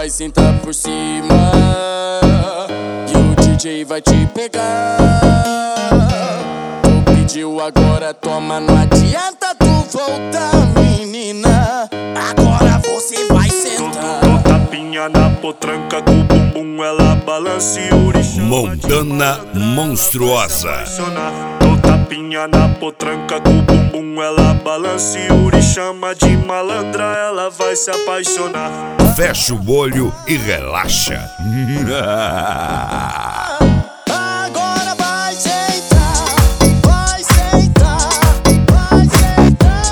vai sentar por cima e o DJ vai te pegar. Tu pediu, agora toma, não adianta tu voltar, menina. Agora você vai sentar. Dou tapinha na potranca, com o bumbum ela balança e o orixá Montana monstruosa. Dou tapinha na potranca, com o bumbum ela balança e o orixá chama de malandra, ela vai se apaixonar. Fecha o olho e relaxa. Agora vai sentar, vai sentar, vai sentar,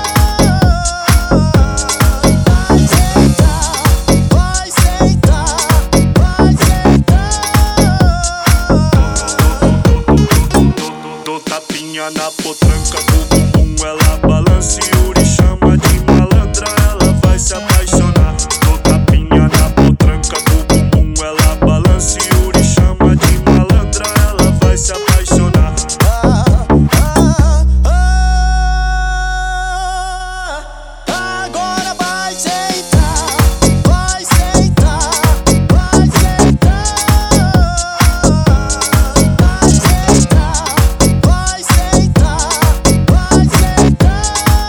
vai sentar, vai sentar, vai sentar. Dou tapinha na potranca, com o bumbum ela balança e o orixá chama de malandra, ela vai se apaixonar. Dou tapinha na potranca, com o bumbum ela balança e o orixá chama de malandra, ela vai se apaixonar. Agora vai sentar, vai sentar, vai sentar, vai sentar, vai sentar.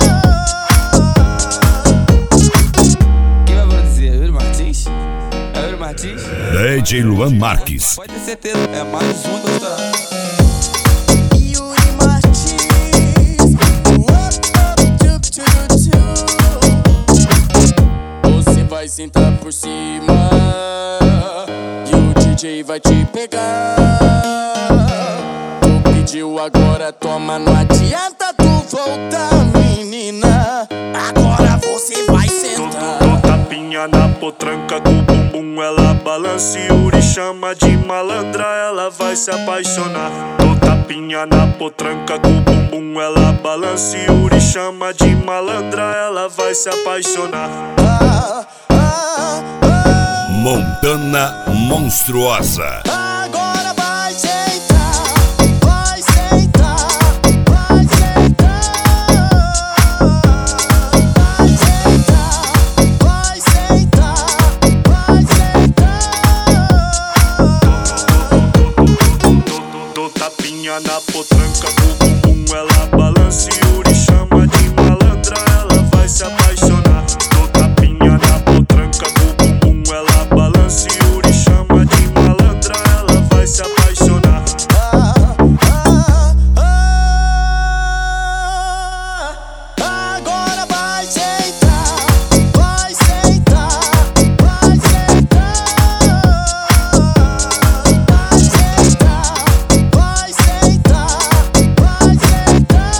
Quem vai produzir? É Yuri Martins? É Yuri Martins? DJ Luan Marques. Pode ter certeza, é mais um do estourado. Yuri Martins, você vai sentar por cima e o DJ vai te pegar. Tu pediu, agora toma, não adianta tu voltar, menina. Agora você vai sentar. Dou tapinha na potranca, com o bumbum ela balança e o orixá chama de malandra, ela vai se apaixonar. Dou tapinha na potranca, com o bumbum ela balança e o orixá chama de malandra, ela vai se apaixonar. Montana monstruosa. Agora vai sentar, vai sentar, vai sentar, vai sentar, vai sentar, vai sentar. Dou tapinha na potranca, com o bumbum ela balança e o orixá chama de malandra, ela vai se apaixonar. Dou tapinha na potranca, com o bumbum ela balança e o orixá chama de malandra, ela vai se apaixonar. Agora vai sentar, vai sentar, vai sentar, vai sentar, vai sentar.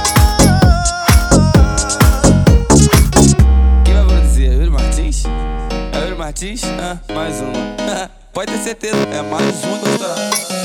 Quem vai produzir? É Yuri Martins? É Yuri Martins? Mais um. Pode ter certeza, é mais um do estourado.